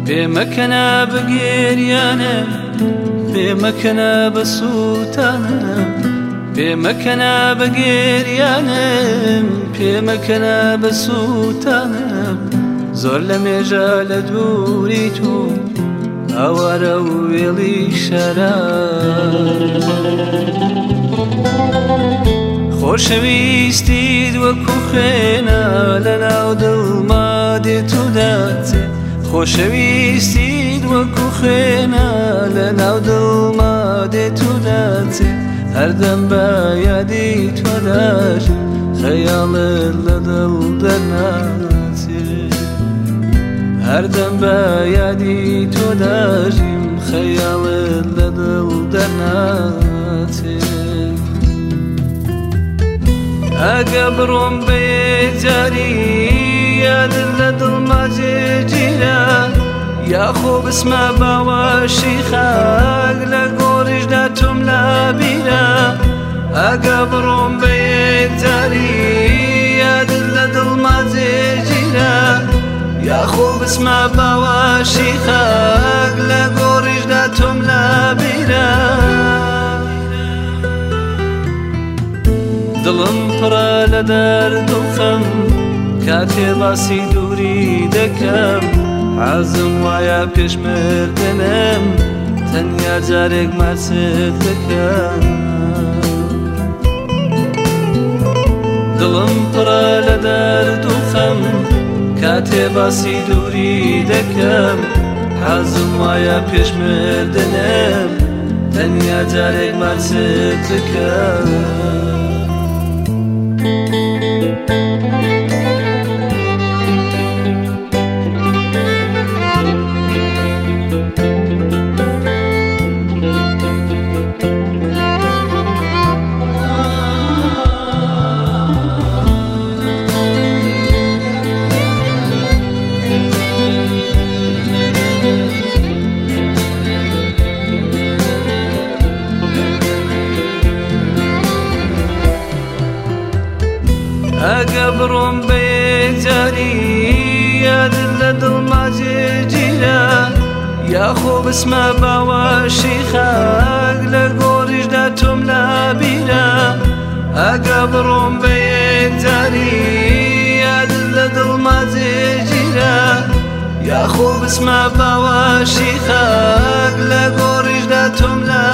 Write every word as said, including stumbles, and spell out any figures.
بێمەکەنە بگێریانم بێمەکەنە بەسووتانم پێمەکەنە بەگێریانم پێمەکەنە بەسووتانم زۆر لە مێژە لە دووری تو ئاوارە و وێڵی شەران خۆشەویستیت وەکو خوێنە لە ناو دڵما دێت و دەچێ خۆشەویستیت وەکو خوێنە لە ناو دڵما دێت و دەچێ هەردەم بە یادی تۆ دەژیم خەیاڵت لە دڵ دەرناچێت هەردەم بە یادی تۆ دەژیم خەیاڵت لە دڵ دەرناچێت ئەگە بڕۆم بە یەکجاری یادت لە دڵما جێگیرە یاخۆ بسمە باوەشی خاک لە گۆڕیشدا تۆم لە بیرە ئەگە بڕۆم بە یەکجاری یادت لە دڵما جێگیرە یاخۆ بسمە باوەشی خاک لە گۆڕیشدا تۆم لە بیرە دڵم پڕە لە دەرد و خەم کاتێ باسی دووری دەکەم حەزم وایە پێشمردنم تەنیا جارێک ماچت دەکەم دڵم پڕە لە دەرد و خەم کاتێ باسی دووری دەکەم حەزم وایە پێشمردنم تەنیا جارێک ماچت دەکەم ئەگە بڕۆم بە یەکجاری یادت لە دڵما جێگیرە یاخۆ بسمە باوەشی خاک لە گۆڕیشدا تۆم لە بیرە ئەگە بڕۆم بە یەکجاری یادت لە دڵما جێگیرە یاخۆ بسمە باوەشی خاک لە گۆڕیشدا تۆم لە